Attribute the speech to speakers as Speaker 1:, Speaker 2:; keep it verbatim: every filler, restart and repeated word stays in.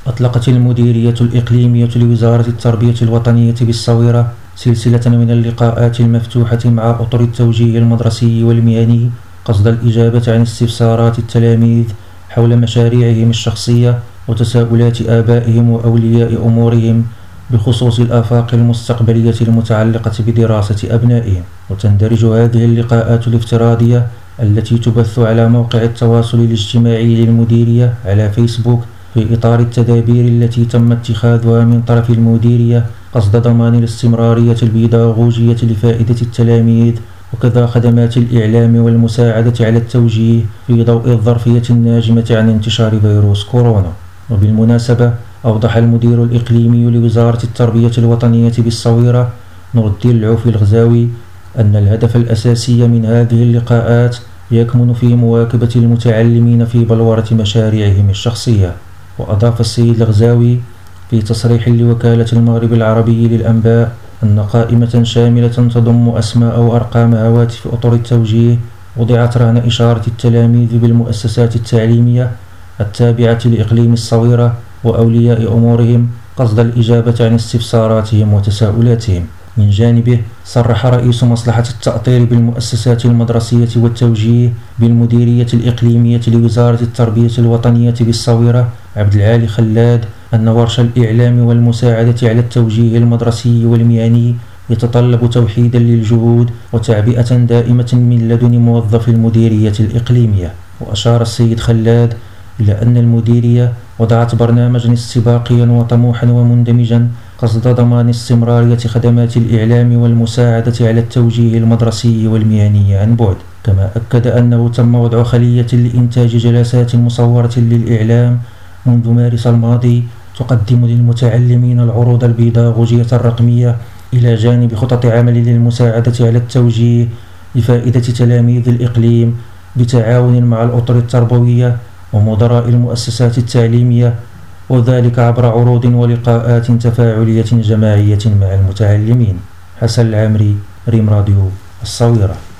Speaker 1: أطلقت المديرية الإقليمية لوزارة التربية الوطنية بالصويرة سلسلة من اللقاءات المفتوحة مع أطر التوجيه المدرسي والمهني قصد الإجابة عن استفسارات التلاميذ حول مشاريعهم الشخصية وتساؤلات آبائهم وأولياء أمورهم بخصوص الآفاق المستقبلية المتعلقة بدراسة أبنائهم. وتندرج هذه اللقاءات الافتراضية التي تبث على موقع التواصل الاجتماعي للمديرية على فيسبوك في إطار التدابير التي تم اتخاذها من طرف المديرية قصد ضمان الاستمرارية البيداغوجية لفائدة التلاميذ، وكذا خدمات الإعلام والمساعدة على التوجيه في ضوء الظرفية الناجمة عن انتشار فيروس كورونا. وبالمناسبة أوضح المدير الإقليمي لوزارة التربية الوطنية بالصويرة نور الدين العوفي الغزاوي أن الهدف الأساسي من هذه اللقاءات يكمن في مواكبة المتعلمين في بلورة مشاريعهم الشخصية. وأضاف السيد الغزاوي في تصريح لوكالة المغرب العربي للأنباء أن قائمة شاملة تضم أسماء وأرقام هواتف أطر التوجيه وضعت رهن إشارة التلاميذ بالمؤسسات التعليمية التابعة لإقليم الصويرة وأولياء أمورهم قصد الإجابة عن استفساراتهم وتساؤلاتهم. من جانبه صرح رئيس مصلحة التأطير بالمؤسسات المدرسية والتوجيه بالمديرية الإقليمية لوزارة التربية الوطنية بالصويرة عبد العالي خلاد أن ورش الإعلام والمساعدة على التوجيه المدرسي والمهني يتطلب توحيدا للجهود وتعبئة دائمة من لدن موظف المديرية الإقليمية. وأشار السيد خلاد إلى أن المديرية وضعت برنامجا استباقيا وطموحا ومندمجا قصد ضمان استمرارية خدمات الإعلام والمساعدة على التوجيه المدرسي والمهني عن بعد. كما أكد أنه تم وضع خلية لإنتاج جلسات مصورة للإعلام منذ مارس الماضي تقدم للمتعلمين العروض البيداغوجية الرقمية إلى جانب خطط عمل للمساعدة على التوجيه لفائدة تلاميذ الإقليم بتعاون مع الأطر التربوية ومدراء المؤسسات التعليمية، وذلك عبر عروض ولقاءات تفاعلية جماعية مع المتعلمين. حسن العمري، ريم راديو الصويرة.